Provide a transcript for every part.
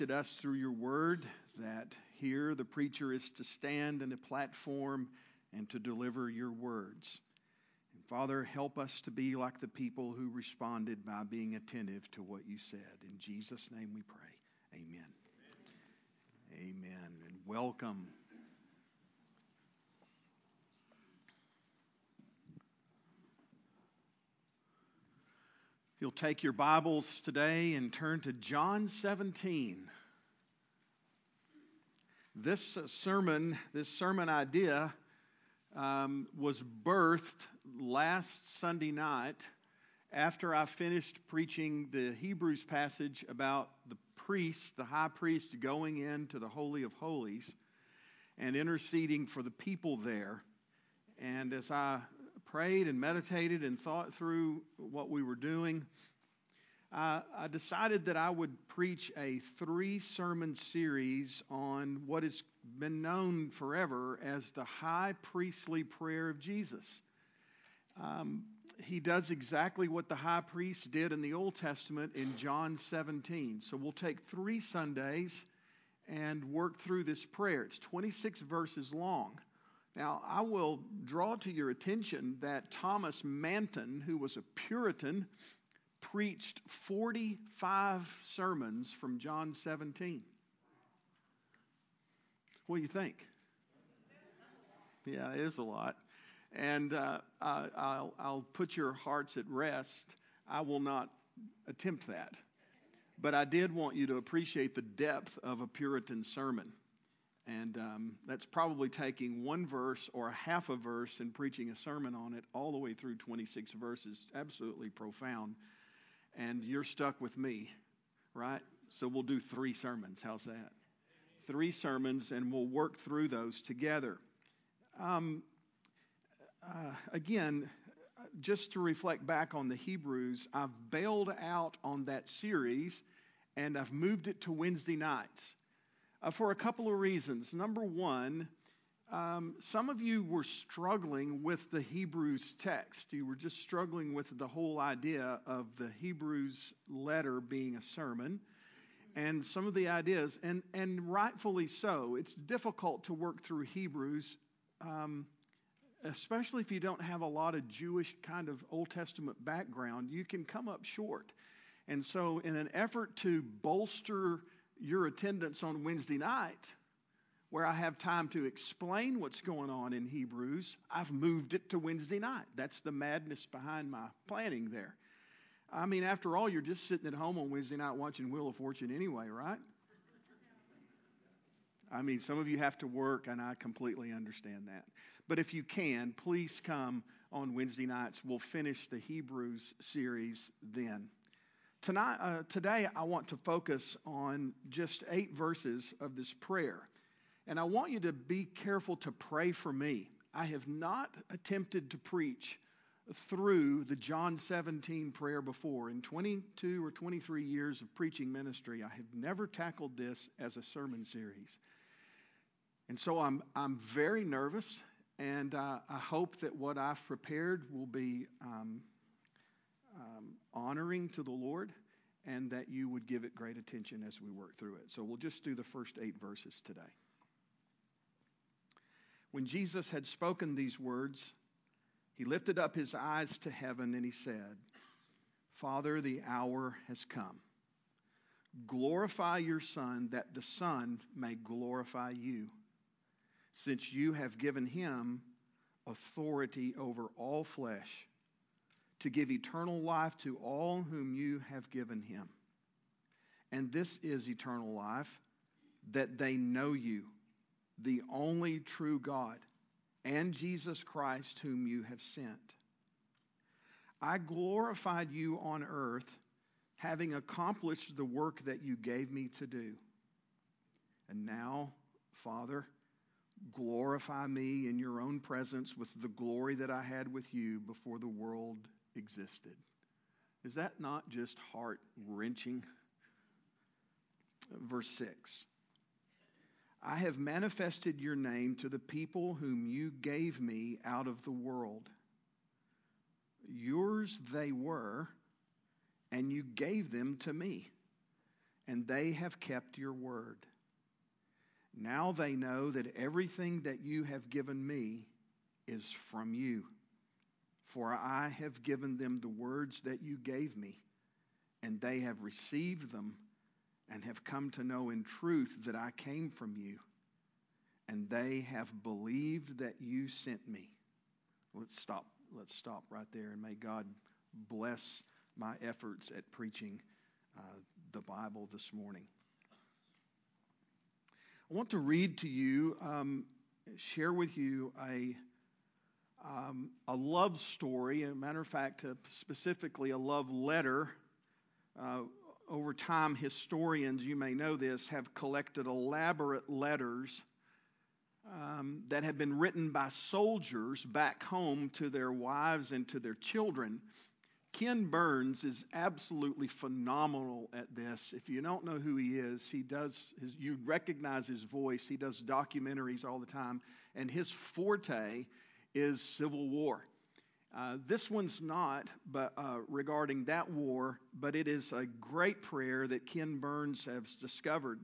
Us through your word, that here the preacher is to stand in a platform and to deliver your words. And Father, help us to be like the people who responded by being attentive to what you said. In Jesus' name we pray. Amen. Amen. And welcome. You'll take your Bibles today and turn to John 17. This sermon idea was birthed last Sunday night after I finished preaching the Hebrews passage about the high priest going into the Holy of Holies and interceding for the people there. And as I prayed and meditated and thought through what we were doing, I decided that I would preach a 3-sermon series on what has been known forever as the high priestly prayer of Jesus. He does exactly what the high priest did in the Old Testament in John 17. So we'll take 3 Sundays and work through this prayer. It's 26 verses long. Now, I will draw to your attention that Thomas Manton, who was a Puritan, preached 45 sermons from John 17. What do you think? Yeah, it is a lot. And I'll put your hearts at rest. I will not attempt that. But I did want you to appreciate the depth of a Puritan sermon. And that's probably taking one verse or a half a verse and preaching a sermon on it all the way through 26 verses. Absolutely profound. And you're stuck with me, right? So we'll do 3 sermons. How's that? 3 sermons, and we'll work through those together. Again, just to reflect back on the Hebrews, I've bailed out on that series, and I've moved it to Wednesday nights. For a couple of reasons. Number one, some of you were struggling with the Hebrews text. You were just struggling with the whole idea of the Hebrews letter being a sermon and some of the ideas, and rightfully so. It's difficult to work through Hebrews, especially if you don't have a lot of Jewish kind of Old Testament background. You can come up short. And so in an effort to bolster your attendance on Wednesday night, where I have time to explain what's going on in Hebrews, I've moved it to Wednesday night. That's the madness behind my planning there. I mean, after all, you're just sitting at home on Wednesday night watching Wheel of Fortune anyway, right? I mean, some of you have to work, and I completely understand that. But if you can, please come on Wednesday nights. We'll finish the Hebrews series then. Today, I want to focus on just 8 verses of this prayer. And I want you to be careful to pray for me. I have not attempted to preach through the John 17 prayer before. In 22 or 23 years of preaching ministry, I have never tackled this as a sermon series. And so I'm very nervous, and I hope that what I've prepared will be honoring to the Lord, and that you would give it great attention as we work through it. So we'll just do the first 8 verses today. When Jesus had spoken these words, he lifted up his eyes to heaven and he said, "Father, the hour has come. Glorify your Son, that the Son may glorify you, since you have given him authority over all flesh, to give eternal life to all whom you have given him. And this is eternal life, that they know you, the only true God, and Jesus Christ whom you have sent. I glorified you on earth, having accomplished the work that you gave me to do. And now, Father, glorify me in your own presence with the glory that I had with you before the world existed." Is that not just heart-wrenching? Verse 6. I have manifested your name to the people whom you gave me out of the world. Yours they were, and you gave them to me, and they have kept your word. Now they know that everything that you have given me is from you. For I have given them the words that you gave me, and they have received them and have come to know in truth that I came from you, and they have believed that you sent me. Let's stop right there, and may God bless my efforts at preaching the Bible this morning. I want to read to you, share with you a love story. As a matter of fact, specifically a love letter. Over time, historians, you may know this, have collected elaborate letters that have been written by soldiers back home to their wives and to their children. Ken Burns is absolutely phenomenal at this. If you don't know who he is, you recognize his voice. He does documentaries all the time, and his forte is Civil War. This one's not regarding that war, but it is a great prayer that Ken Burns has discovered.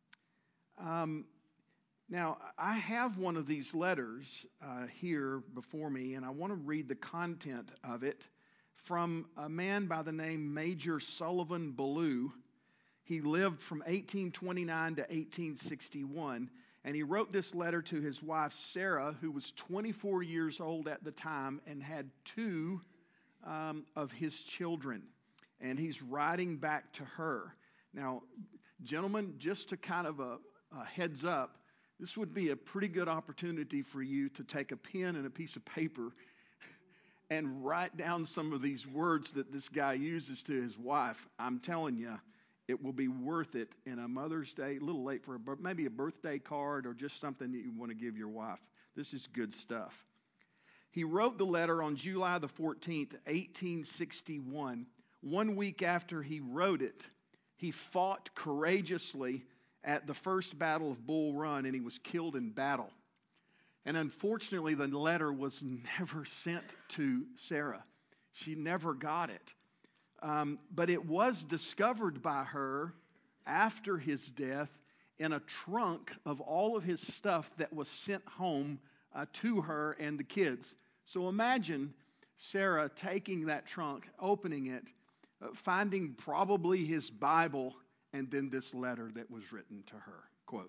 Now, I have one of these letters here before me, and I want to read the content of it from a man by the name Major Sullivan Ballou. He lived from 1829 to 1861, and he wrote this letter to his wife Sarah, who was 24 years old at the time and had two of his children. And he's writing back to her. Now, gentlemen, just to kind of a heads up, this would be a pretty good opportunity for you to take a pen and a piece of paper and write down some of these words that this guy uses to his wife. I'm telling you, it will be worth it in a Mother's Day, a little late for maybe a birthday card or just something that you want to give your wife. This is good stuff. He wrote the letter on July the 14th, 1861. 1 week after he wrote it, he fought courageously at the first battle of Bull Run, and he was killed in battle. And unfortunately, the letter was never sent to Sarah. She never got it. But it was discovered by her after his death in a trunk of all of his stuff that was sent home to her and the kids. So imagine Sarah taking that trunk, opening it, finding probably his Bible, and then this letter that was written to her. Quote,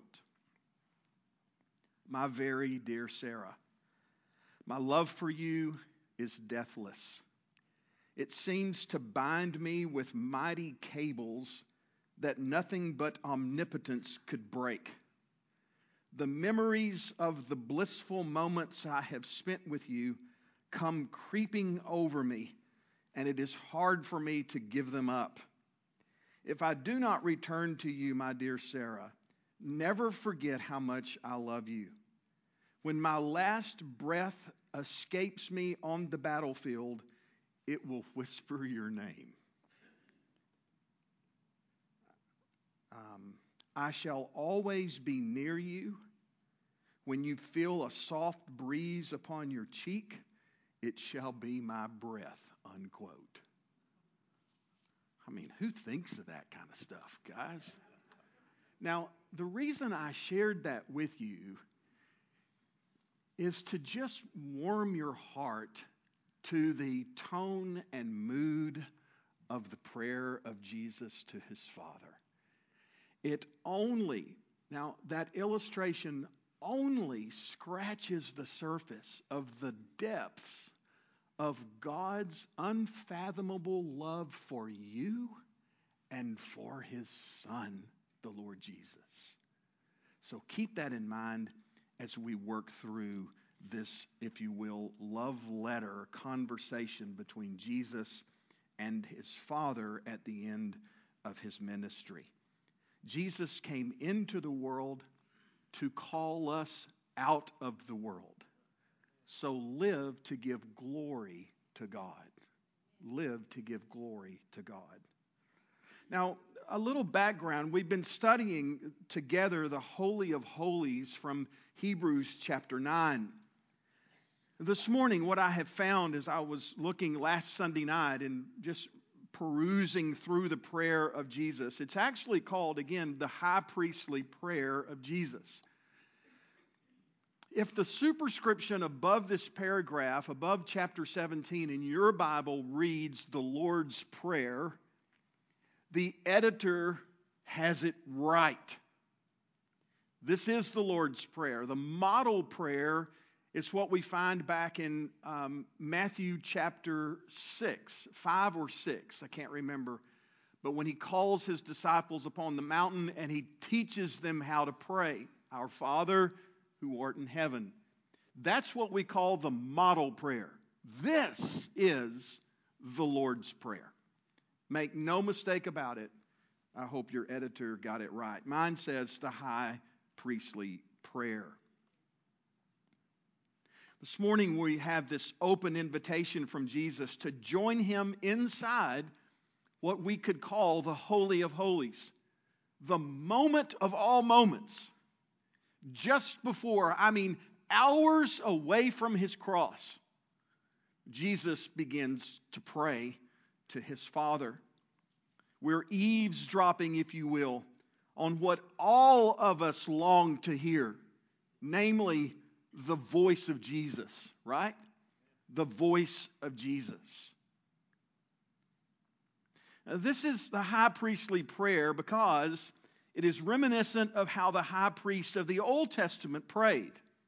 "My very dear Sarah, my love for you is deathless. It seems to bind me with mighty cables that nothing but omnipotence could break. The memories of the blissful moments I have spent with you come creeping over me, and it is hard for me to give them up. If I do not return to you, my dear Sarah, never forget how much I love you. When my last breath escapes me on the battlefield, it will whisper your name. I shall always be near you. When you feel a soft breeze upon your cheek, it shall be my breath," unquote. I mean, who thinks of that kind of stuff, guys? Now, the reason I shared that with you is to just warm your heart to the tone and mood of the prayer of Jesus to his Father. That illustration only scratches the surface of the depths of God's unfathomable love for you and for his Son, the Lord Jesus. So keep that in mind as we work through this, if you will, love letter conversation between Jesus and his Father at the end of his ministry. Jesus came into the world to call us out of the world. So live to give glory to God. Live to give glory to God. Now, a little background. We've been studying together the Holy of Holies from Hebrews chapter 9. This morning, what I have found as I was looking last Sunday night and just perusing through the prayer of Jesus. It's actually called, again, the high priestly prayer of Jesus. If the superscription above this paragraph, above chapter 17 in your Bible reads the Lord's Prayer, the editor has it right. This is the Lord's Prayer. The model prayer is what we find back in Matthew chapter 6, 5 or 6, I can't remember. But when he calls his disciples upon the mountain and he teaches them how to pray, Our Father who art in heaven. That's what we call the model prayer. This is the Lord's Prayer. Make no mistake about it. I hope your editor got it right. Mine says the high priestly prayer. This morning we have this open invitation from Jesus to join him inside what we could call the Holy of Holies. The moment of all moments. Just before, hours away from his cross, Jesus begins to pray to his Father. We're eavesdropping, if you will, on what all of us long to hear, namely the voice of Jesus, right? The voice of Jesus. Now, this is the high priestly prayer because it is reminiscent of how the high priest of the Old Testament prayed.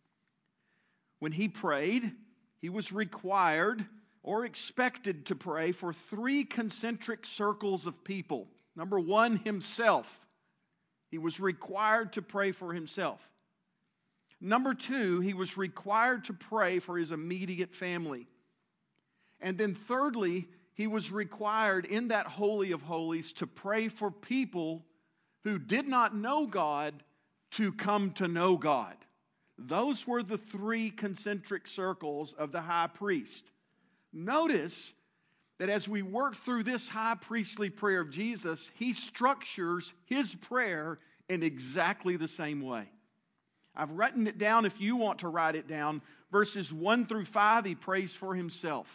When he prayed, he was required or expected to pray for 3 concentric circles of people. Number 1, himself. He was required to pray for himself. Number 2, he was required to pray for his immediate family. And then thirdly, he was required in that Holy of Holies to pray for people who did not know God to come to know God. Those were the 3 concentric circles of the high priest. Notice that as we work through this high priestly prayer of Jesus, he structures his prayer in exactly the same way. I've written it down if you want to write it down. Verses 1 through 5, he prays for himself.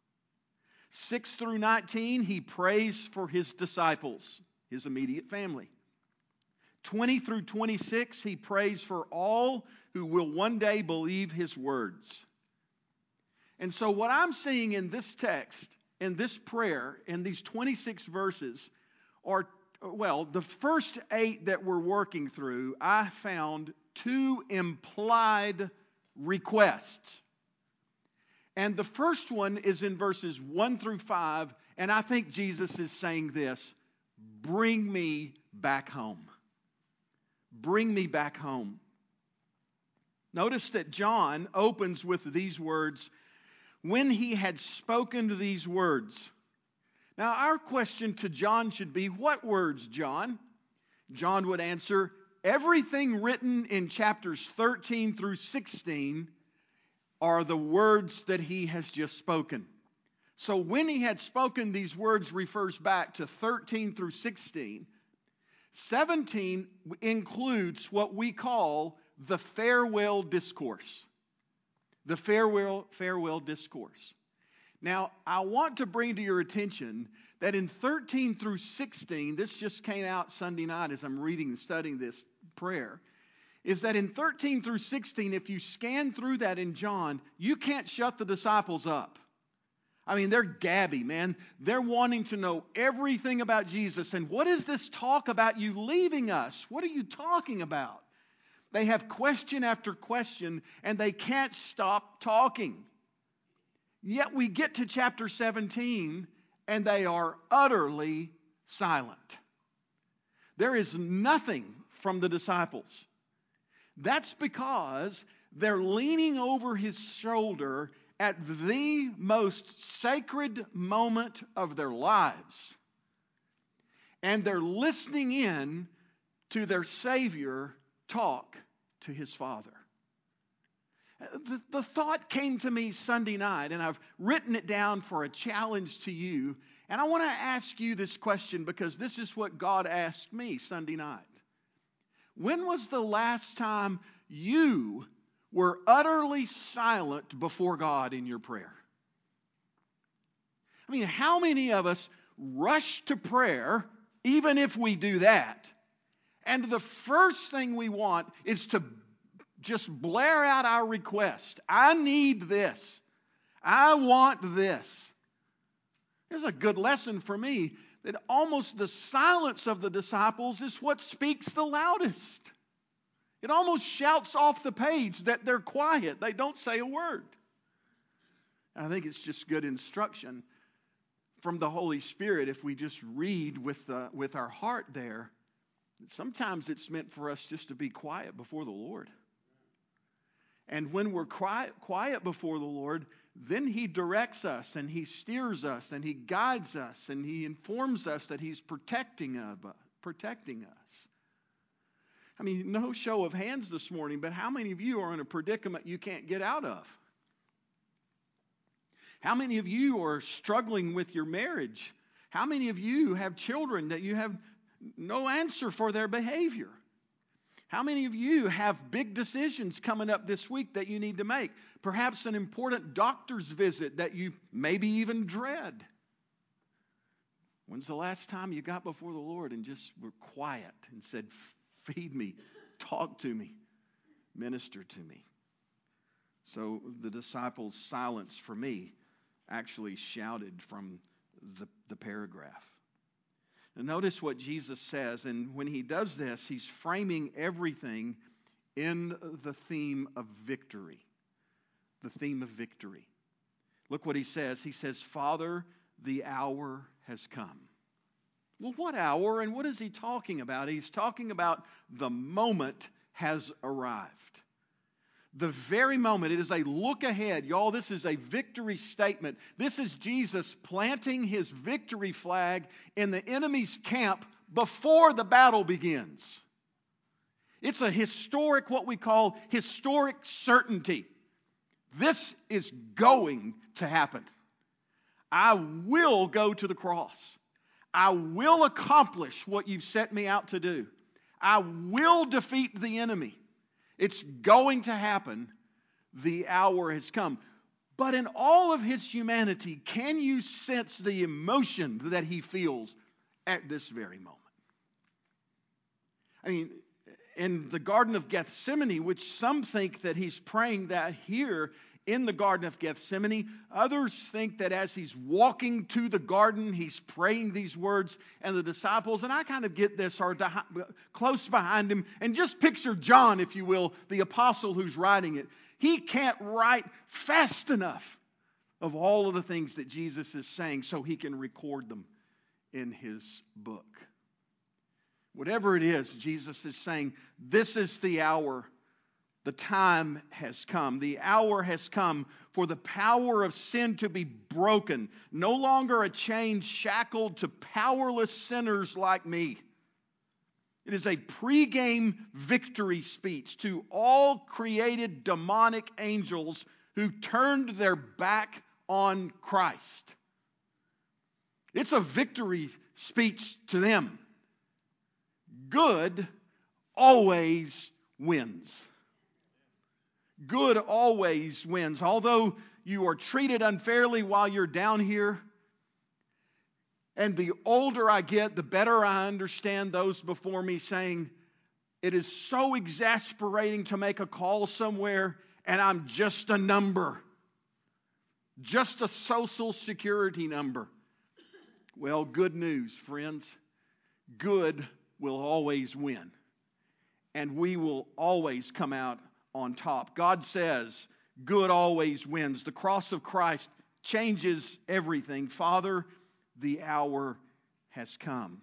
6 through 19, he prays for his disciples, his immediate family. 20 through 26, he prays for all who will one day believe his words. And so what I'm seeing in this text, in this prayer, in these 26 verses, are, the first 8 that we're working through, I found 2 implied requests. And the first one is in verses 1 through 5, and I think Jesus is saying this: bring me back home. Bring me back home. Notice that John opens with these words, when he had spoken these words. Now our question to John should be, what words, John? John would answer, everything written in chapters 13 through 16 are the words that he has just spoken. So when he had spoken these words refers back to 13 through 16. 17 includes what we call the farewell discourse. The farewell discourse. Now, I want to bring to your attention that in 13 through 16, this just came out Sunday night as I'm reading and studying this prayer, is that in 13 through 16, if you scan through that in John, you can't shut the disciples up. They're gabby, man. They're wanting to know everything about Jesus. And what is this talk about you leaving us? What are you talking about? They have question after question, and they can't stop talking. Yet we get to chapter 17, and they are utterly silent. There is nothing from the disciples. That's because they're leaning over his shoulder at the most sacred moment of their lives. And they're listening in to their Savior talk to his Father. The thought came to me Sunday night, and I've written it down for a challenge to you. And I want to ask you this question because this is what God asked me Sunday night. When was the last time you were utterly silent before God in your prayer? How many of us rush to prayer, even if we do that. And the first thing we want is to just blare out our request. I need this. I want this. Here's a good lesson for me, that almost the silence of the disciples is what speaks the loudest. It almost shouts off the page that they're quiet. They don't say a word. I think it's just good instruction from the Holy Spirit if we just read with our heart there. Sometimes it's meant for us just to be quiet before the Lord. And when we're quiet before the Lord, then He directs us and He steers us and He guides us and He informs us that He's protecting us. I mean, no show of hands this morning, but how many of you are in a predicament you can't get out of? How many of you are struggling with your marriage? How many of you have children that you have no answer for their behavior? How many of you have big decisions coming up this week that you need to make? Perhaps an important doctor's visit that you maybe even dread. When's the last time you got before the Lord and just were quiet and said, feed me, talk to me, minister to me? So the disciples' silence for me actually shouted from the paragraph. Now notice what Jesus says, and when He does this, He's framing everything in the theme of victory. The theme of victory. Look what He says. He says, Father, the hour has come. Well, what hour and what is He talking about? He's talking about the moment has arrived. The very moment. It is a look ahead. Y'all, this is a victory statement. This is Jesus planting His victory flag in the enemy's camp before the battle begins. It's a historic, what we call historic certainty. This is going to happen. I will go to the cross. I will accomplish what you've set me out to do. I will defeat the enemy. It's going to happen. The hour has come. But in all of His humanity, can you sense the emotion that He feels at this very moment? I mean, in the Garden of Gethsemane, which some think that He's praying that here in the Garden of Gethsemane, others think that as He's walking to the garden, He's praying these words, and the disciples, and I kind of get this, are close behind Him, and just picture John, if you will, the apostle who's writing it. He can't write fast enough of all of the things that Jesus is saying so he can record them in His book. Whatever it is, Jesus is saying, this is the hour. The time has come. The hour has come for the power of sin to be broken. No longer a chain shackled to powerless sinners like me. It is a pregame victory speech to all created demonic angels who turned their back on Christ. It's a victory speech to them. Good always wins. Good always wins. Although you are treated unfairly while you're down here, and the older I get, the better I understand those before me saying, it is so exasperating to make a call somewhere and I'm just a number. Just a social security number. Well, good news, friends. Good will always win. And we will always come out on top. God says, good always wins. The cross of Christ changes everything. Father, the hour has come.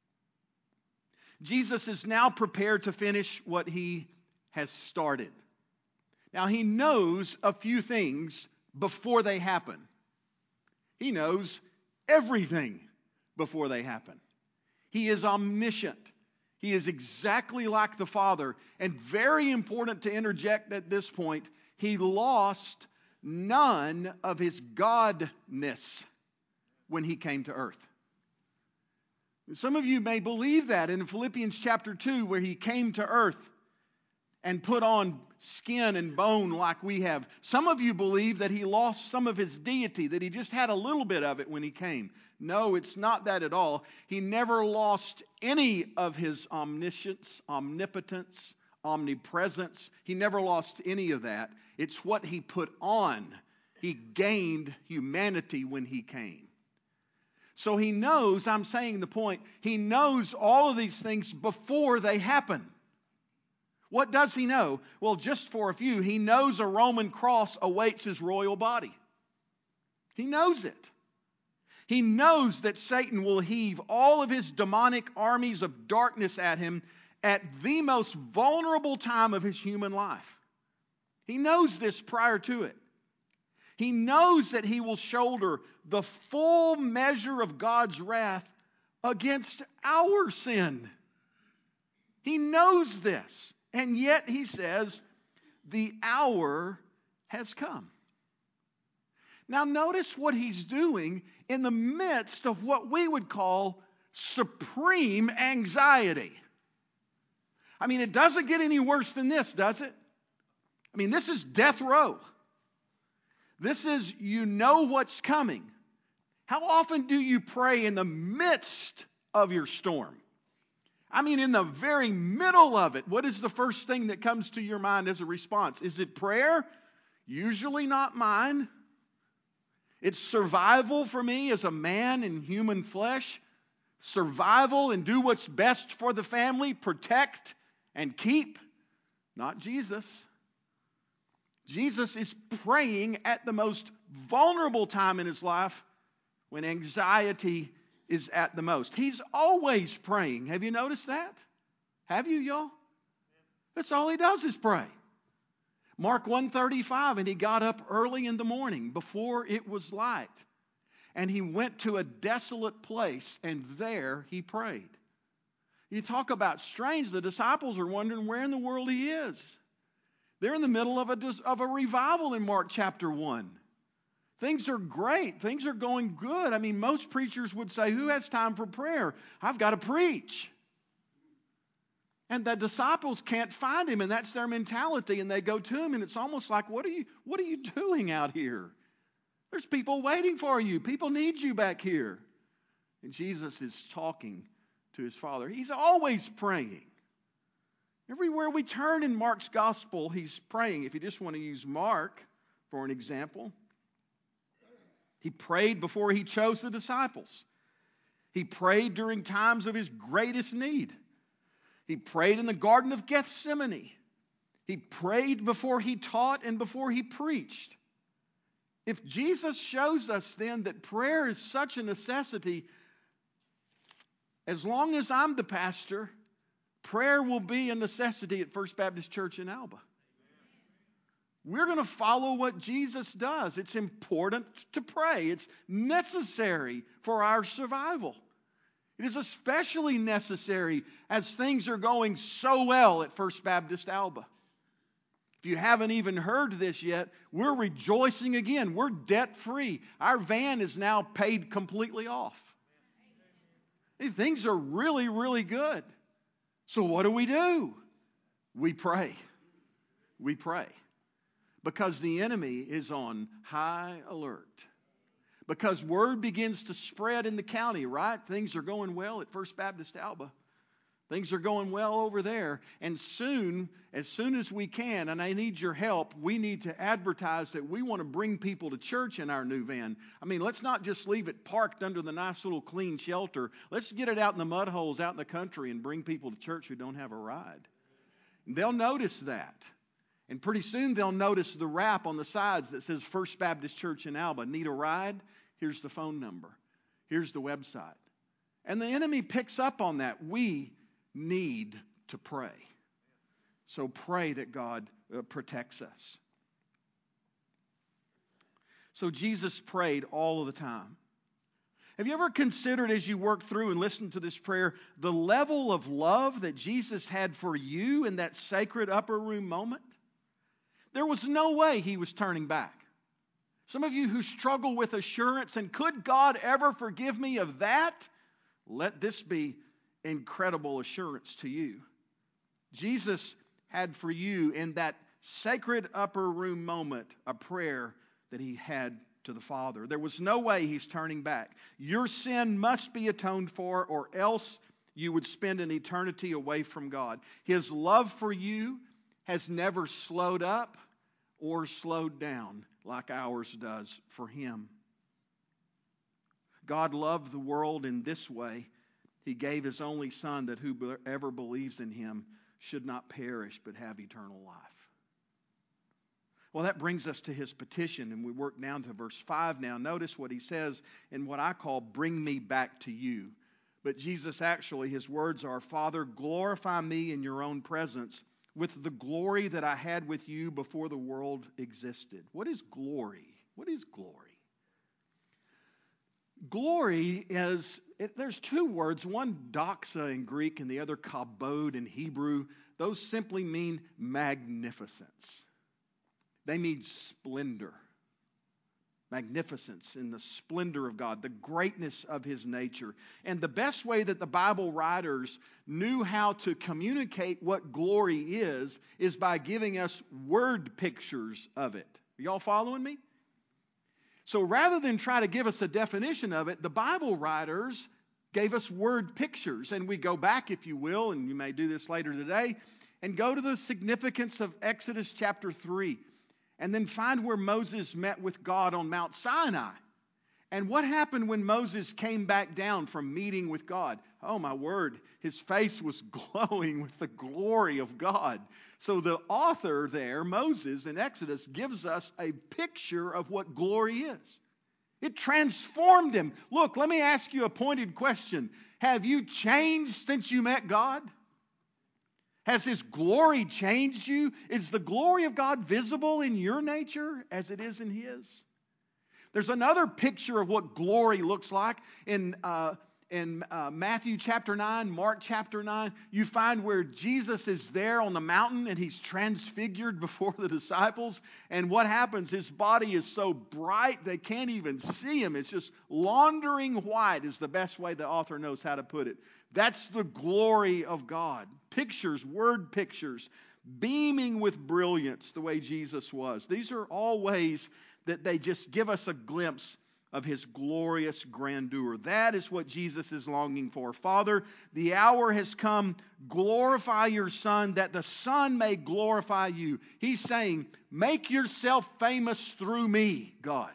Jesus is now prepared to finish what He has started. Now, He knows a few things before they happen. He knows everything before they happen. He is omniscient. He is exactly like the Father. And very important to interject at this point, He lost none of His godness when He came to earth. Some of you may believe that in Philippians chapter 2, where He came to earth. and put on skin and bone like we have. Some of you believe that he lost some of his deity, that he just had a little bit of it when he came. No, it's not that at all. He never lost any of his omniscience, omnipotence, omnipresence. He never lost any of that. It's what he put on. He gained humanity when he came. So he knows, I'm saying the point, he knows all of these things before they happen. What does he know? Well, just for a few, he knows a Roman cross awaits his royal body. He knows it. He knows that Satan will heave all of his demonic armies of darkness at him at the most vulnerable time of his human life. He knows this prior to it. He knows that he will shoulder the full measure of God's wrath against our sin. He knows this. And yet he says, the hour has come. Now notice what he's doing in the midst of what we would call supreme anxiety. I mean, it doesn't get any worse than this, does it? I mean, this is death row. This is, you know what's coming. How often do you pray in the midst of your storm? I mean, in the very middle of it, what is the first thing that comes to your mind as a response? Is it prayer? Usually not mine. It's survival for me as a man in human flesh. Survival and do what's best for the family, protect and keep. Not Jesus. Jesus is praying at the most vulnerable time in his life when anxiety is at the most. He's always praying. Have you noticed that? Have you, y'all? That's all he does is pray. Mark 1:35, and he got up early in the morning before it was light. And he went to a desolate place, and there he prayed. You talk about strange. The disciples are wondering where in the world he is. They're in the middle of a revival in Mark chapter 1. Things are great. Things are going good. I mean, most preachers would say, who has time for prayer? I've got to preach. And the disciples can't find him, and that's their mentality. And they go to him, and it's almost like, what are you doing out here? There's people waiting for you. People need you back here. And Jesus is talking to his Father. He's always praying. Everywhere we turn in Mark's gospel, he's praying. If you just want to use Mark for an example, he prayed before he chose the disciples. He prayed during times of his greatest need. He prayed in the Garden of Gethsemane. He prayed before he taught and before he preached. If Jesus shows us then that prayer is such a necessity, as long as I'm the pastor, prayer will be a necessity at First Baptist Church in Alba. We're going to follow what Jesus does. It's important to pray. It's necessary for our survival. It is especially necessary as things are going so well at First Baptist Alba. If you haven't even heard this yet, we're rejoicing again. We're debt-free. Our van is now paid completely off. Things are really, really good. So what do? We pray. We pray. Because the enemy is on high alert. Because word begins to spread in the county, right? Things are going well at First Baptist Alba. Things are going well over there. And soon, as soon as we can, and I need your help, we need to advertise that we want to bring people to church in our new van. I mean, let's not just leave it parked under the nice little clean shelter. Let's get it out in the mud holes out in the country and bring people to church who don't have a ride. And they'll notice that. And pretty soon they'll notice the wrap on the sides that says First Baptist Church in Alba. Need a ride? Here's the phone number. Here's the website. And the enemy picks up on that. We need to pray. So pray that God protects us. So Jesus prayed all of the time. Have you ever considered, as you work through and listen to this prayer, the level of love that Jesus had for you in that sacred upper room moment? There was no way he was turning back. Some of you who struggle with assurance and could God ever forgive me of that? Let this be incredible assurance to you. Jesus had for you in that sacred upper room moment a prayer that he had to the Father. There was no way he's turning back. Your sin must be atoned for, or else you would spend an eternity away from God. His love for you has never slowed up or slowed down like ours does for him. God loved the world in this way. He gave his only Son that whoever believes in him should not perish but have eternal life. Well, that brings us to his petition, and we work down to verse 5 now. Notice what he says in what I call, bring me back to you. But Jesus actually, his words are, Father, glorify me in your own presence with the glory that I had with you before the world existed. What is glory? What is glory? Glory is, there's two words, one doxa in Greek and the other kabod in Hebrew. Those simply mean magnificence. They mean splendor, magnificence in the splendor of God, the greatness of his nature. And the best way that the Bible writers knew how to communicate what glory is by giving us word pictures of it. Are y'all following me? So rather than try to give us a definition of it, the Bible writers gave us word pictures. And we go back, if you will, and you may do this later today, and go to the significance of Exodus chapter 3. And then find where Moses met with God on Mount Sinai. And what happened when Moses came back down from meeting with God? Oh my word, his face was glowing with the glory of God. So the author there, Moses in Exodus, gives us a picture of what glory is. It transformed him. Look, let me ask you a pointed question. Have you changed since you met God? Has his glory changed you? Is the glory of God visible in your nature as it is in his? There's another picture of what glory looks like in Matthew chapter 9, Mark chapter 9. You find where Jesus is there on the mountain and he's transfigured before the disciples. And what happens? His body is so bright they can't even see him. It's just laundering white is the best way the author knows how to put it. That's the glory of God. Pictures, word pictures, beaming with brilliance the way Jesus was. These are all ways that they just give us a glimpse of his glorious grandeur. That is what Jesus is longing for. Father, the hour has come. Glorify your Son, that the Son may glorify you. He's saying, make yourself famous through me, God.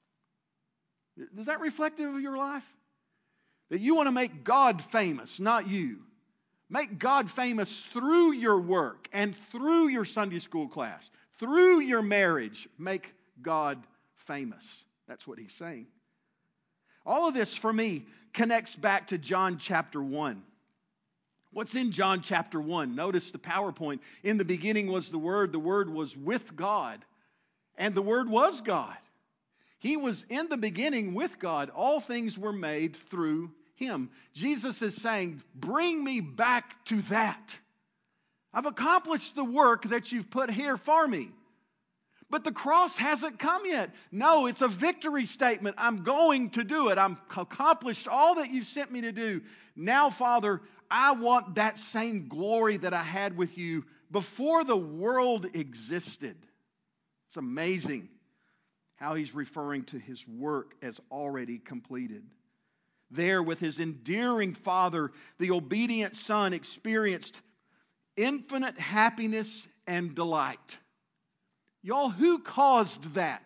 Is that reflective of your life? That you want to make God famous, not you. Make God famous through your work and through your Sunday school class, through your marriage. Make God famous. That's what he's saying. All of this, for me, connects back to John chapter 1. What's in John chapter 1? Notice the PowerPoint. In the beginning was the Word was with God, and the Word was God. He was in the beginning with God. All things were made through him. Jesus is saying, bring me back to that. I've accomplished the work that you've put here for me. But the cross hasn't come yet. No, it's a victory statement. I'm going to do it. I've accomplished all that you've sent me to do. Now, Father, I want that same glory that I had with you before the world existed. It's amazing how he's referring to his work as already completed. There, with his endearing Father, the obedient Son experienced infinite happiness and delight. Y'all, who caused that?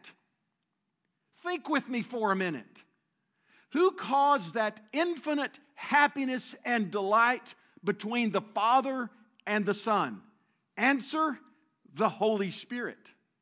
Think with me for a minute. Who caused that infinite happiness and delight between the Father and the Son? Answer, the Holy Spirit.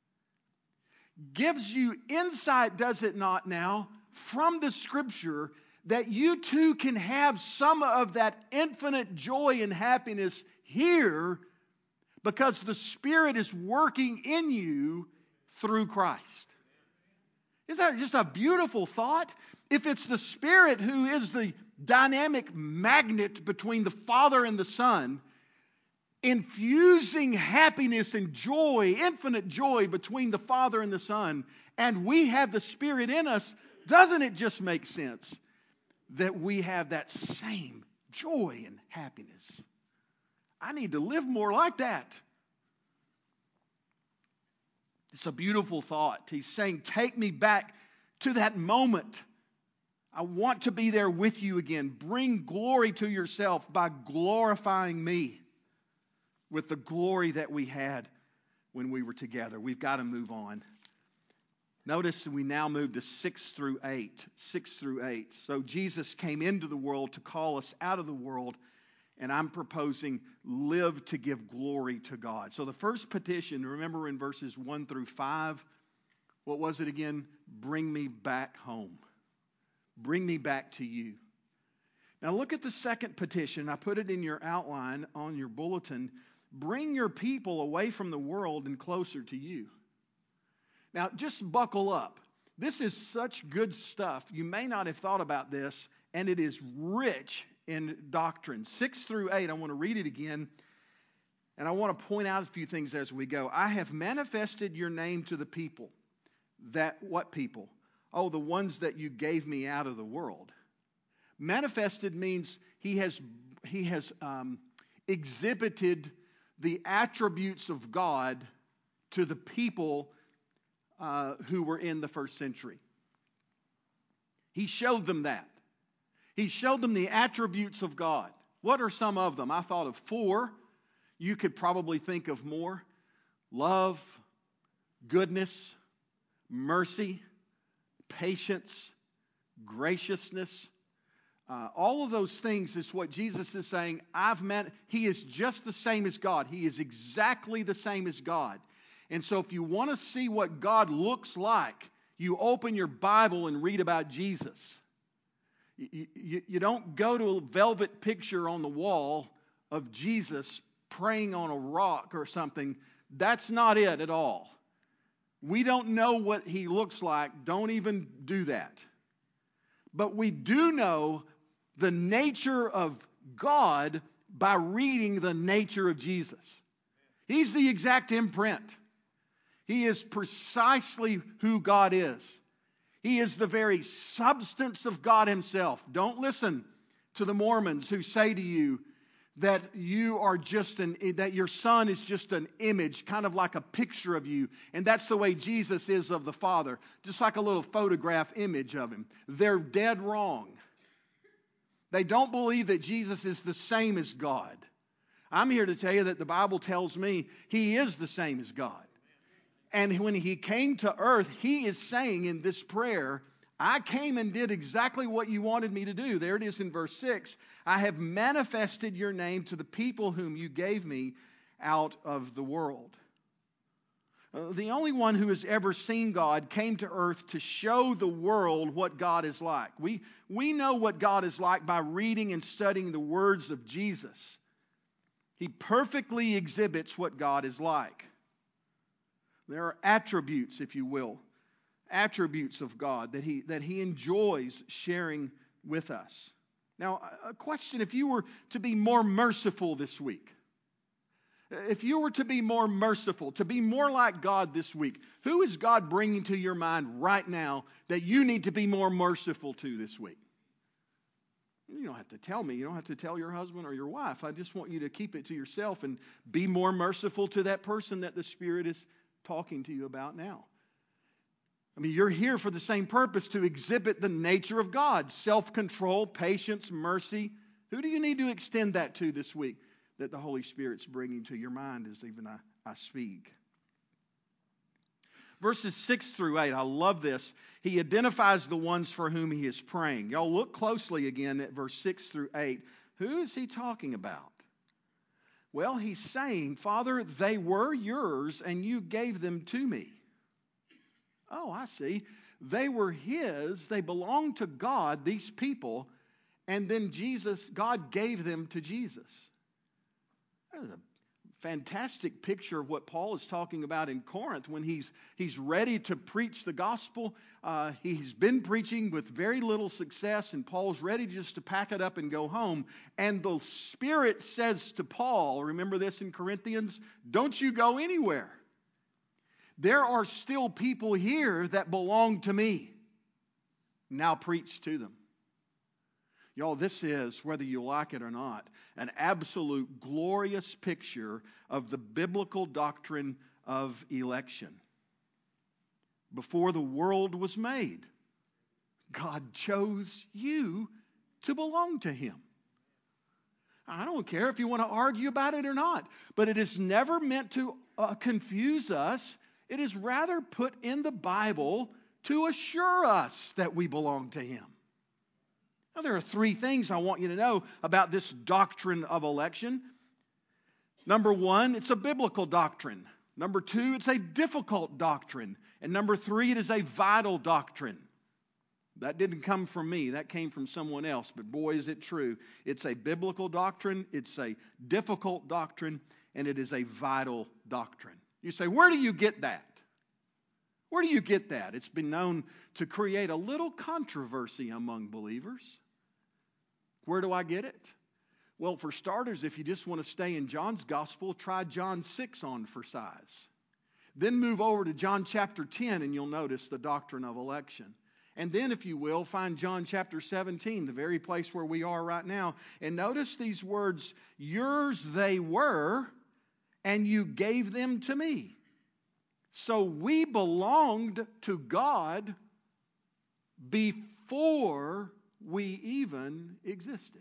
Gives you insight, does it not now, from the Scripture that you too can have some of that infinite joy and happiness here because the Spirit is working in you through Christ. Isn't that just a beautiful thought? If it's the Spirit who is the dynamic magnet between the Father and the Son, infusing happiness and joy, infinite joy between the Father and the Son, and we have the Spirit in us, doesn't it just make sense that we have that same joy and happiness? I need to live more like that. It's a beautiful thought. He's saying, take me back to that moment. I want to be there with you again. Bring glory to yourself by glorifying me with the glory that we had when we were together. We've got to move on. Notice we now move to 6 through 8. 6 through 8. So Jesus came into the world to call us out of the world, and I'm proposing live to give glory to God. So the first petition, remember in verses 1 through 5, what was it again? Bring me back home. Bring me back to you. Now look at the second petition. I put it in your outline on your bulletin. Bring your people away from the world and closer to you. Now, just buckle up. This is such good stuff. You may not have thought about this, and it is rich in doctrine. 6 through 8, I want to read it again, and I want to point out a few things as we go. I have manifested your name to the people. What people? Oh, the ones that you gave me out of the world. Manifested means he has exhibited the attributes of God to the people who were in the first century. He showed them that. He showed them the attributes of God. What are some of them? I thought of 4. You could probably think of more. Love, goodness, mercy, patience, graciousness. All of those things is what Jesus is saying. He is just the same as God. He is exactly the same as God. And so if you want to see what God looks like, you open your Bible and read about Jesus. You don't go to a velvet picture on the wall of Jesus praying on a rock or something. That's not it at all. We don't know what he looks like. Don't even do that. But we do know the nature of God by reading the nature of Jesus. He's the exact imprint. He is precisely who God is. He is the very substance of God himself. Don't listen to the Mormons who say to you that that your son is just an image, kind of like a picture of you. And that's the way Jesus is of the Father. Just like a little photograph image of him. They're dead wrong. They don't believe that Jesus is the same as God. I'm here to tell you that the Bible tells me he is the same as God. And when he came to earth, he is saying in this prayer, I came and did exactly what you wanted me to do. There it is in verse 6. I have manifested your name to the people whom you gave me out of the world. The only one who has ever seen God came to earth to show the world what God is like. We know what God is like by reading and studying the words of Jesus. He perfectly exhibits what God is like. There are attributes, if you will, attributes of God that he enjoys sharing with us. Now, a question, if you were to be more merciful this week, if you were to be more merciful, to be more like God this week, who is God bringing to your mind right now that you need to be more merciful to this week? You don't have to tell me. You don't have to tell your husband or your wife. I just want you to keep it to yourself and be more merciful to that person that the Spirit is talking to you about now. I mean, you're here for the same purpose, to exhibit the nature of God. Self-control, patience, mercy. Who do you need to extend that to this week that the Holy Spirit's bringing to your mind as even I speak? Verses 6 through 8, I love this. He identifies the ones for whom he is praying. Y'all look closely again at verse 6 through 8. Who is he talking about? Well, he's saying, Father, they were yours and you gave them to me. Oh, I see. They were his. They belonged to God, these people. And then God gave them to Jesus. That is a fantastic picture of what Paul is talking about in Corinth when he's ready to preach the gospel. He's been preaching with very little success, and Paul's ready just to pack it up and go home. And the Spirit says to Paul, remember this in Corinthians, don't you go anywhere. There are still people here that belong to me. Now preach to them. Y'all, this is, whether you like it or not, an absolute glorious picture of the biblical doctrine of election. before the world was made, God chose you to belong to Him. I don't care if you want to argue about it or not, but it is never meant to confuse us. It is rather put in the Bible to assure us that we belong to Him. Now, there are three things I want you to know about this doctrine of election. Number one, it's a biblical doctrine. Number two, it's a difficult doctrine. And number three, it is a vital doctrine. That didn't come from me. That came from someone else. But boy, is it true. It's a biblical doctrine. It's a difficult doctrine. And it is a vital doctrine. You say, where do you get that? Where do you get that? It's been known to create a little controversy among believers. Where do I get it? Well, for starters, if you just want to stay in John's gospel, try John 6 on for size. Then move over to John chapter 10 and you'll notice the doctrine of election. And then, if you will, find John chapter 17, the very place where we are right now. And notice these words, yours they were, and you gave them to me. So we belonged to God before we even existed.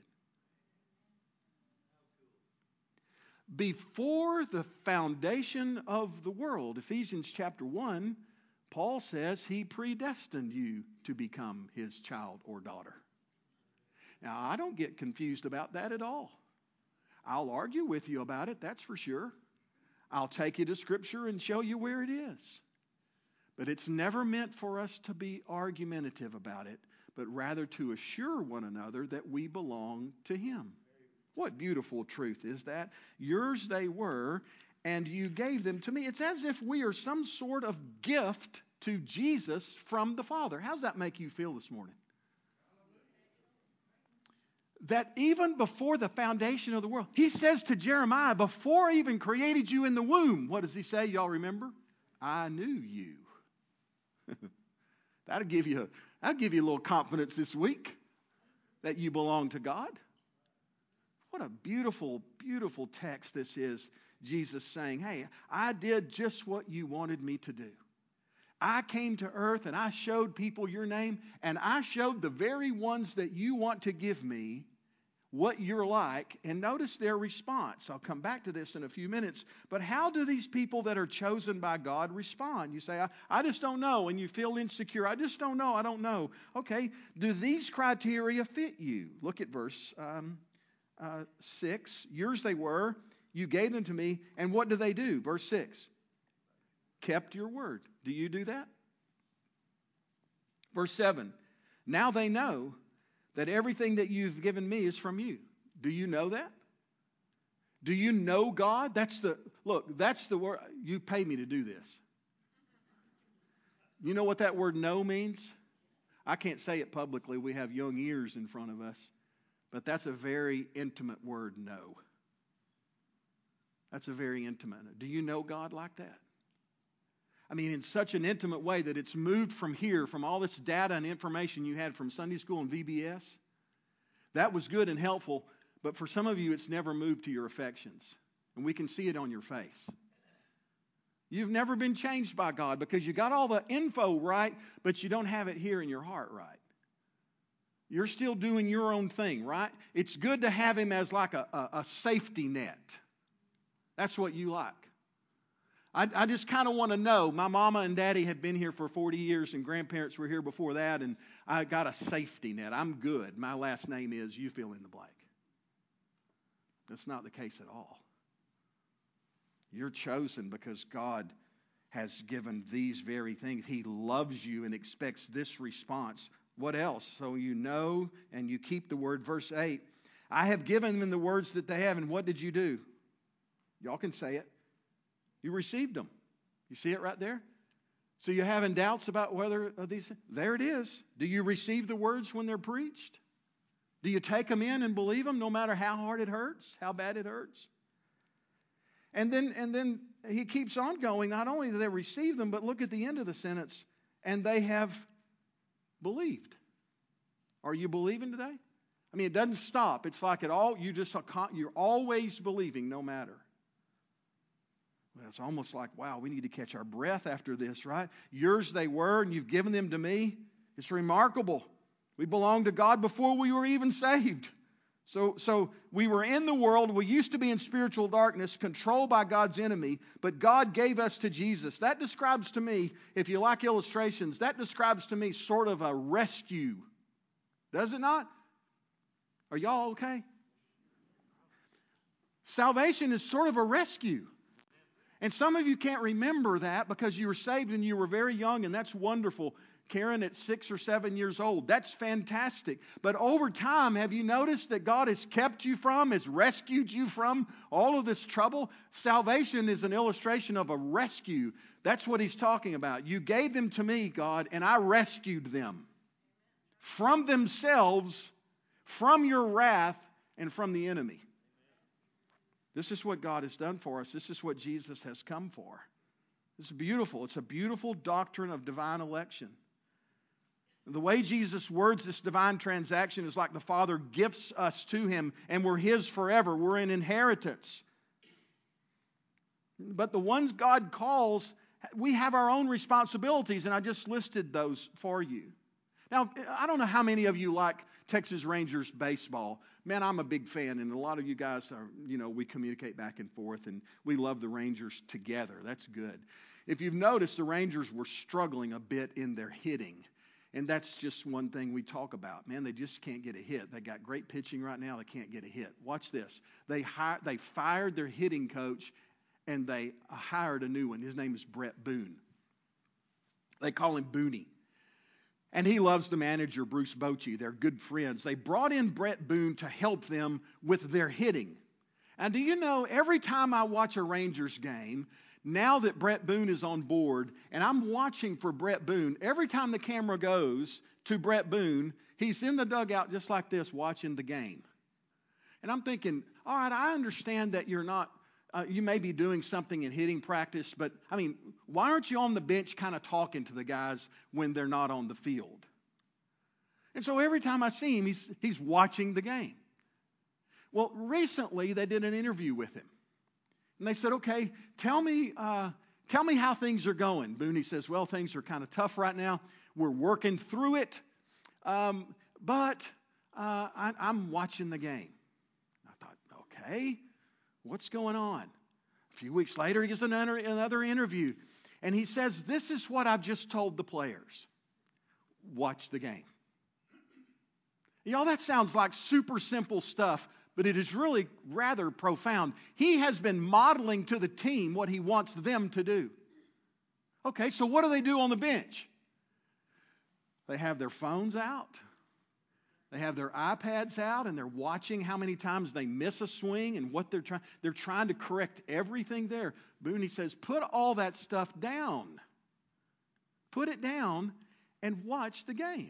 Before the foundation of the world, Ephesians chapter 1, Paul says He predestined you to become His child or daughter. Now, I don't get confused about that at all. I'll argue with you about it, that's for sure. I'll take you to Scripture and show you where it is. But it's never meant for us to be argumentative about it, but rather to assure one another that we belong to Him. What beautiful truth is that? Yours they were, and you gave them to me. It's as if we are some sort of gift to Jesus from the Father. How does that make you feel this morning? That even before the foundation of the world, He says to Jeremiah, before I even created you in the womb, what does He say? Y'all remember? I knew you. That'll give you a little confidence this week that you belong to God. What a beautiful, beautiful text this is. Jesus saying, hey, I did just what you wanted me to do. I came to earth and I showed people your name, and I showed the very ones that you want to give me what you're like. And notice their response. I'll come back to this in a few minutes. But how do these people that are chosen by God respond? You say, I just don't know. And you feel insecure. I just don't know. I don't know. Okay, do these criteria fit you? Look at verse 6. Yours they were. You gave them to me. And what do? Verse 6. Kept your word. Do you do that? Verse 7. Now they know that everything that you've given me is from you. Do you know that? Do you know God? That's the word. You pay me to do this. You know what that word know means? I can't say it publicly. We have young ears in front of us. But that's a very intimate word, know. That's a very intimate. Do you know God like that? I mean, in such an intimate way that it's moved from here, from all this data and information you had from Sunday school and VBS. That was good and helpful, but for some of you, it's never moved to your affections. And we can see it on your face. You've never been changed by God because you got all the info right, but you don't have it here in your heart right. You're still doing your own thing, right? It's good to have Him as like a safety net. That's what you like. I just kind of want to know. My mama and daddy have been here for 40 years and grandparents were here before that, and I got a safety net. I'm good. My last name is, you fill in the blank. That's not the case at all. You're chosen because God has given these very things. He loves you and expects this response. What else? So you know and you keep the word. Verse 8, I have given them the words that they have, and what did you do? Y'all can say it. You received them. You see it right there? So you're having doubts about whether these... There it is. Do you receive the words when they're preached? Do you take them in and believe them no matter how hard it hurts, how bad it hurts? And then he keeps on going. Not only do they receive them, but look at the end of the sentence. And they have believed. Are you believing today? I mean, it doesn't stop. It's like you're always believing no matter. Well, It's almost like, wow, we need to catch our breath after this, right? Yours they were, and you've given them to me. It's remarkable. We belonged to God before we were even saved. So we were in the world. We used to be in spiritual darkness, controlled by God's enemy, but God gave us to Jesus. That describes to me, if you like illustrations, that describes to me sort of a rescue. Does it not? Are y'all okay? Salvation is sort of a rescue. And some of you can't remember that because you were saved and you were very young, and that's wonderful. Karen at 6 or 7 years old. That's fantastic. But over time, have you noticed that God has kept you from, has rescued you from all of this trouble? Salvation is an illustration of a rescue. That's what he's talking about. You gave them to me, God, and I rescued them from themselves, from your wrath, and from the enemy. This is what God has done for us. This is what Jesus has come for. This is beautiful. It's a beautiful doctrine of divine election. The way Jesus words this divine transaction is like the Father gifts us to Him and we're His forever. We're an inheritance. But the ones God calls, we have our own responsibilities, and I just listed those for you. Now, I don't know how many of you like Texas Rangers baseball. Man, I'm a big fan, and a lot of you guys are, we communicate back and forth, and we love the Rangers together. That's good. If you've noticed, the Rangers were struggling a bit in their hitting. And that's just one thing we talk about. Man, they just can't get a hit. They got great pitching right now. They can't get a hit. Watch this. They fired their hitting coach, and they hired a new one. His name is Brett Boone. They call him Booney. And he loves the manager, Bruce Bochy. They're good friends. They brought in Brett Boone to help them with their hitting. And do you know, every time I watch a Rangers game, now that Brett Boone is on board, and I'm watching for Brett Boone, every time the camera goes to Brett Boone, he's in the dugout just like this watching the game. And I'm thinking, all right, I understand that you're not, you may be doing something in hitting practice, but why aren't you on the bench kind of talking to the guys when they're not on the field? And so every time I see him, he's watching the game. Well, recently they did an interview with him. And they said, okay, tell me how things are going. Booney says, well, things are kind of tough right now. We're working through it. But I'm watching the game. I thought, okay, what's going on? A few weeks later, he gets another interview. And he says, this is what I've just told the players. Watch the game. Y'all, that sounds like super simple stuff, but it is really rather profound. He has been modeling to the team what he wants them to do. Okay, so what do they do on the bench? They have their phones out. They have their iPads out, and they're watching how many times they miss a swing and what they're trying. They're trying to correct everything there. Booney says, put all that stuff down. Put it down and watch the game.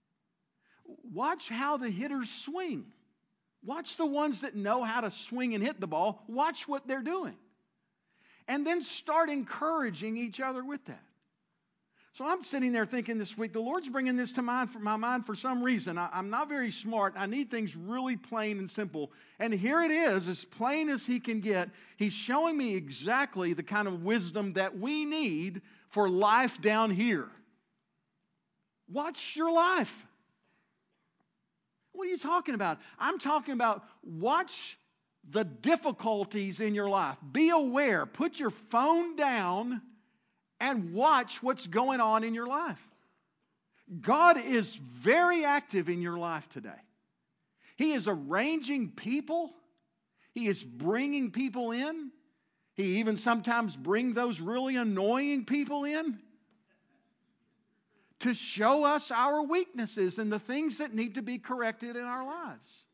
Watch how the hitters swing. Watch the ones that know how to swing and hit the ball. Watch what they're doing. And then start encouraging each other with that. So I'm sitting there thinking this week, the Lord's bringing this to my mind for some reason. I'm not very smart. I need things really plain and simple. And here it is, as plain as He can get. He's showing me exactly the kind of wisdom that we need for life down here. Watch your life. What are you talking about? I'm talking about watch the difficulties in your life. Be aware. Put your phone down and watch what's going on in your life. God is very active in your life today. He is arranging people. He is bringing people in. He even sometimes brings those really annoying people in to show us our weaknesses and the things that need to be corrected in our lives.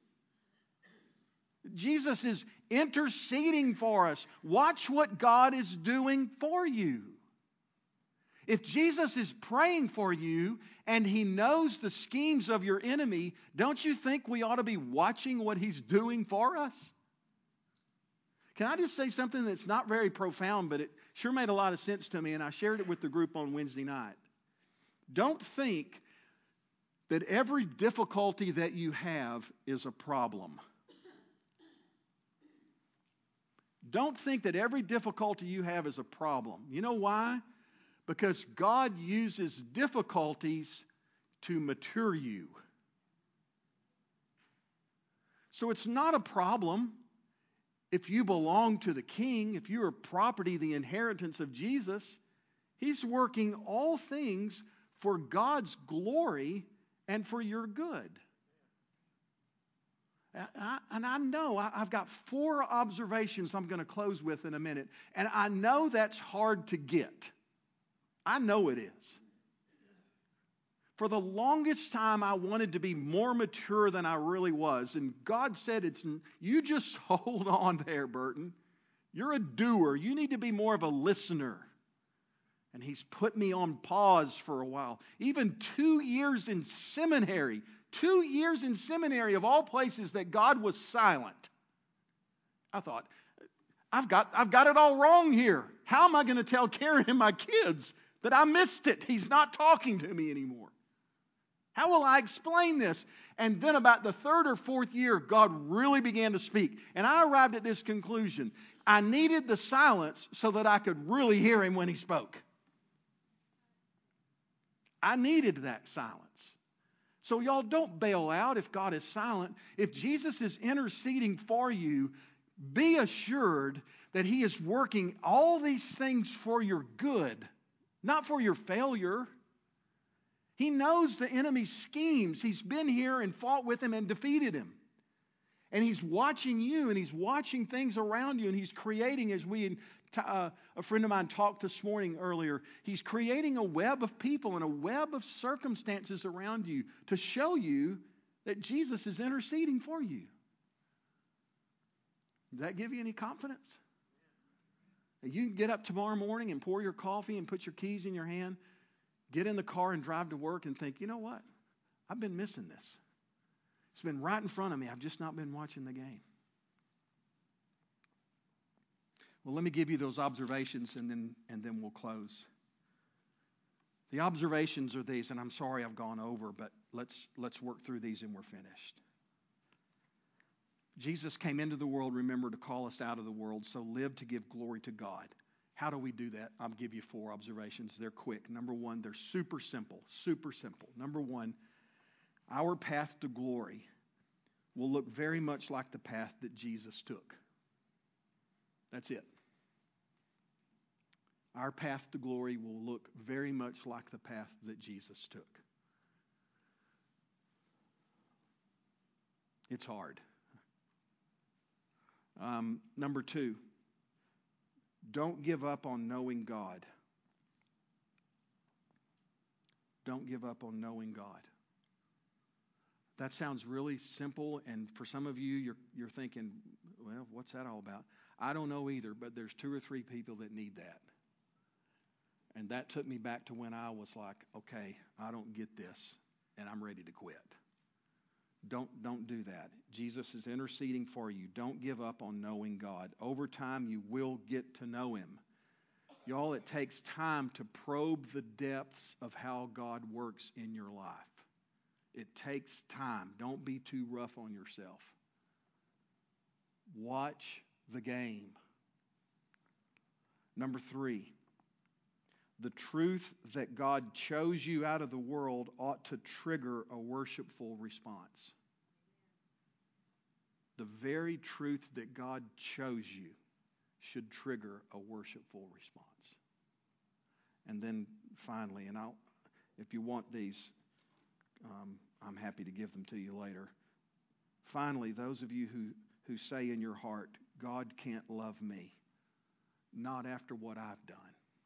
Jesus is interceding for us. Watch what God is doing for you. If Jesus is praying for you and He knows the schemes of your enemy, don't you think we ought to be watching what He's doing for us? Can I just say something that's not very profound, but it sure made a lot of sense to me, and I shared it with the group on Wednesday night. Don't think that every difficulty that you have is a problem. Don't think that every difficulty you have is a problem. You know why? Because God uses difficulties to mature you. So it's not a problem if you belong to the King, if you are property, the inheritance of Jesus. He's working all things for God's glory and for your good. And I know I've got 4 observations I'm going to close with in a minute. And I know that's hard to get. I know it is. For the longest time, I wanted to be more mature than I really was. And God said, you just hold on there, Burton. You're a doer. You need to be more of a listener. And He's put me on pause for a while. Even 2 years in seminary. 2 years in seminary, of all places, that God was silent. I thought, I've got it all wrong here. How am I going to tell Karen and my kids that I missed it? He's not talking to me anymore. How will I explain this? And then about the 3rd or 4th year, God really began to speak. And I arrived at this conclusion. I needed the silence so that I could really hear Him when He spoke. I needed that silence. So y'all, don't bail out if God is silent. If Jesus is interceding for you, be assured that He is working all these things for your good, not for your failure. He knows the enemy's schemes. He's been here and fought with him and defeated him. And He's watching you, and He's watching things around you, and He's creating, as a friend of mine talked this morning earlier, He's creating a web of people and a web of circumstances around you to show you that Jesus is interceding for you. Does that give you any confidence? That you can get up tomorrow morning and pour your coffee and put your keys in your hand, get in the car and drive to work and think, you know what? I've been missing this. It's been right in front of me. I've just not been watching the game. Well, let me give you those observations and then we'll close. The observations are these, and I'm sorry I've gone over, but let's work through these and we're finished. Jesus came into the world, remember, to call us out of the world, so live to give glory to God. How do we do that? I'll give you 4 observations. They're quick. Number 1, they're super simple. Super simple. Number 1, our path to glory will look very much like the path that Jesus took. That's it. Our path to glory will look very much like the path that Jesus took. It's hard. Number 2, don't give up on knowing God. Don't give up on knowing God. That sounds really simple, and for some of you, you're thinking, well, what's that all about? I don't know either, but there's 2 or 3 people that need that. And that took me back to when I was like, okay, I don't get this, and I'm ready to quit. Don't do that. Jesus is interceding for you. Don't give up on knowing God. Over time, you will get to know Him. Y'all, it takes time to probe the depths of how God works in your life. It takes time. Don't be too rough on yourself. Watch the game. Number 3, the truth that God chose you out of the world ought to trigger a worshipful response. The very truth that God chose you should trigger a worshipful response. And then finally, and if you want these, I'm happy to give them to you later. Finally, those of you who say in your heart, God can't love me, not after what I've done.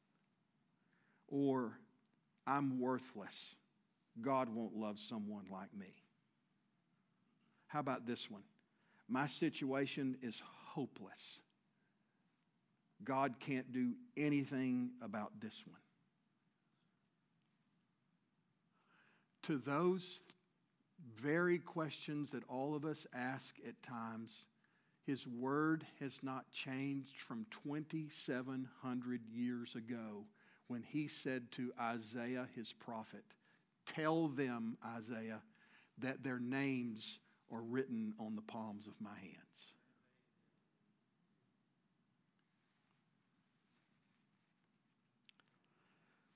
Or, I'm worthless. God won't love someone like me. How about this one? My situation is hopeless. God can't do anything about this one. To those very questions that all of us ask at times, His Word has not changed from 2,700 years ago when He said to Isaiah, His prophet, tell them, Isaiah, that their names are written on the palms of my hands.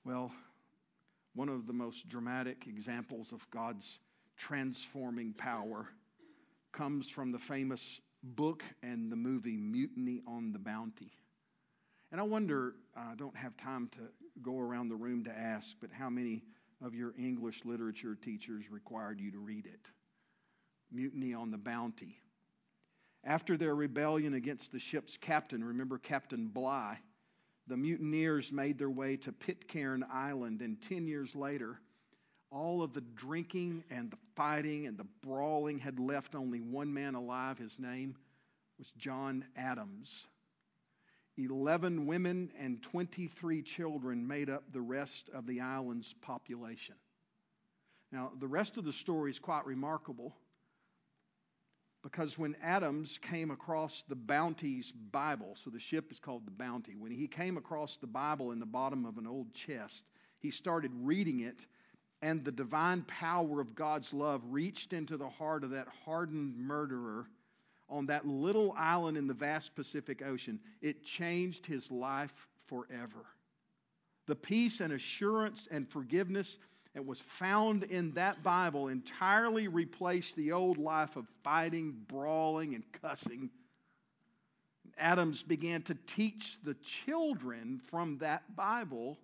Well, one of the most dramatic examples of God's transforming power comes from the famous book and the movie Mutiny on the Bounty. And I wonder, I don't have time to go around the room to ask, but how many of your English literature teachers required you to read it? Mutiny on the Bounty. After their rebellion against the ship's captain, remember Captain Bligh, the mutineers made their way to Pitcairn Island, and 10 years later, all of the drinking and the fighting and the brawling had left only one man alive. His name was John Adams. 11 women and 23 children made up the rest of the island's population. Now, the rest of the story is quite remarkable, because when Adams came across the Bounty's Bible, so the ship is called the Bounty, when he came across the Bible in the bottom of an old chest, he started reading it, and the divine power of God's love reached into the heart of that hardened murderer on that little island in the vast Pacific Ocean. It changed his life forever. The peace and assurance and forgiveness that was found in that Bible entirely replaced the old life of fighting, brawling, and cussing. Adams began to teach the children from that Bible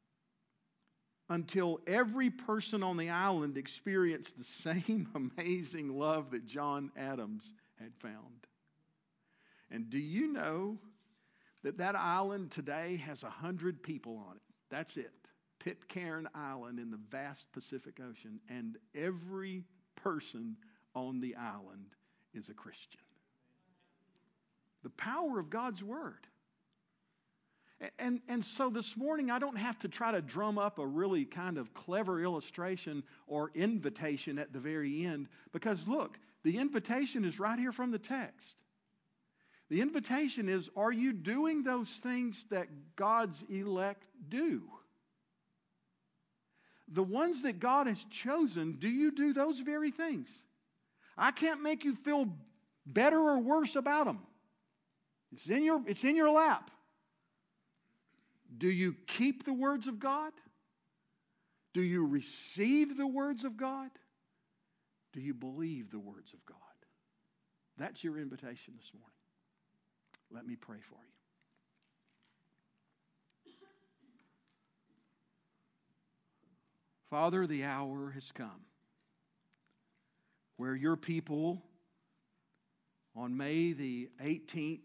until every person on the island experienced the same amazing love that John Adams had found. And do you know that that island today has 100 people on it? That's it. Pitcairn Island in the vast Pacific Ocean, and every person on the island is a Christian. The power of God's Word. And so this morning, I don't have to try to drum up a really kind of clever illustration or invitation at the very end, because look, the invitation is right here from the text. The invitation is, are you doing those things that God's elect do? The ones that God has chosen, do you do those very things? I can't make you feel better or worse about them. It's in your lap. Do you keep the words of God? Do you receive the words of God? Do you believe the words of God? That's your invitation this morning. Let me pray for you. Father, the hour has come where your people on May the 18th,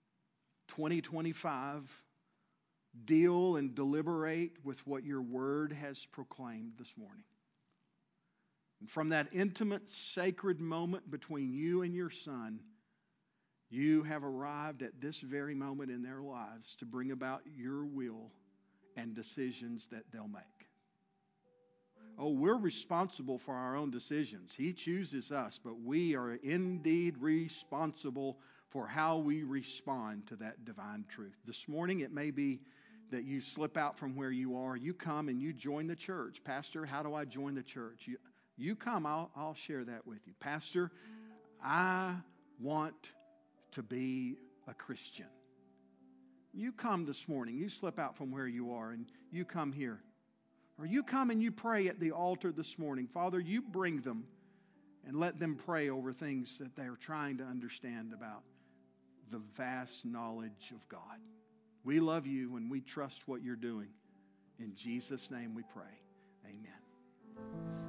2025, deal and deliberate with what your word has proclaimed this morning. And from that intimate, sacred moment between you and your Son, you have arrived at this very moment in their lives to bring about your will and decisions that they'll make. Oh, we're responsible for our own decisions. He chooses us, but we are indeed responsible for how we respond to that divine truth. This morning, it may be that you slip out from where you are. You come and you join the church. Pastor, how do I join the church? You come, I'll share that with you. Pastor, I want to be a Christian. You come this morning. You slip out from where you are and you come here. Or you come and you pray at the altar this morning. Father, you bring them and let them pray over things that they're trying to understand about the vast knowledge of God. We love you and we trust what you're doing. In Jesus' name we pray. Amen.